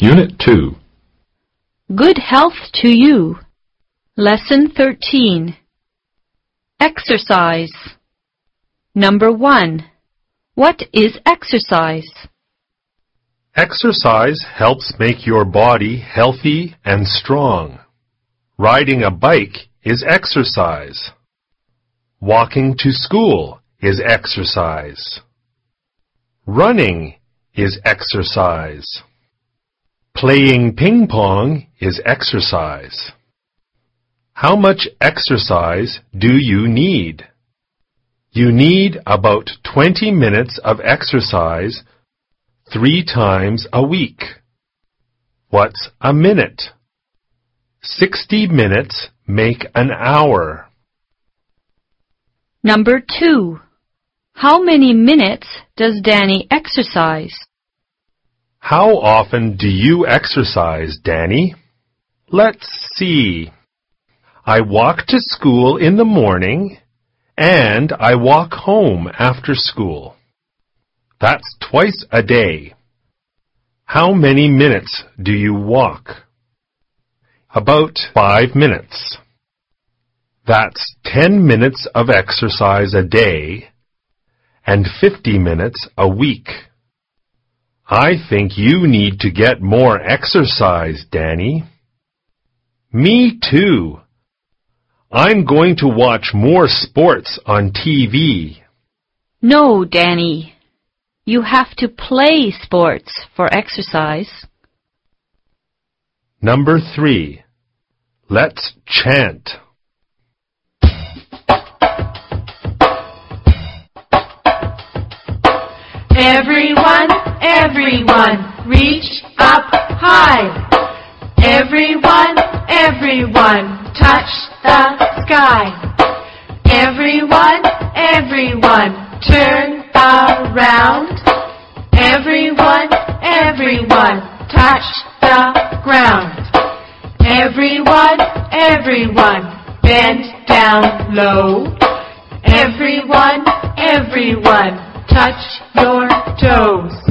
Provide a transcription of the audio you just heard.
Unit 2. Good health to you. Lesson 13. Exercise. Number 1. What is exercise? Exercise helps make your body healthy and strong. Riding a bike is exercise. Walking to school is exercise. Running is exercise. Playing ping pong is exercise. How much exercise do you need? You need about 20 minutes of exercise 3 times a week. What's a minute? 60 minutes make an hour. Number 2. How many minutes does Danny exercise? How often do you exercise, Danny? Let's see. I walk to school in the morning, and I walk home after school. That's twice a day. How many minutes do you walk? About 5 minutes. That's 10 minutes of exercise a day and 50 minutes a week. I think you need to get more exercise, Danny. Me too. I'm going to watch more sports on TV. No, Danny. You have to play sports for exercise. Number 3. Let's chant. Everyone, everyone, reach up high. Everyone, everyone, touch the sky. Everyone, everyone, turn around. Everyone, everyone, touch the ground. Everyone, everyone, bend down low. Everyone, everyone, touch your toes.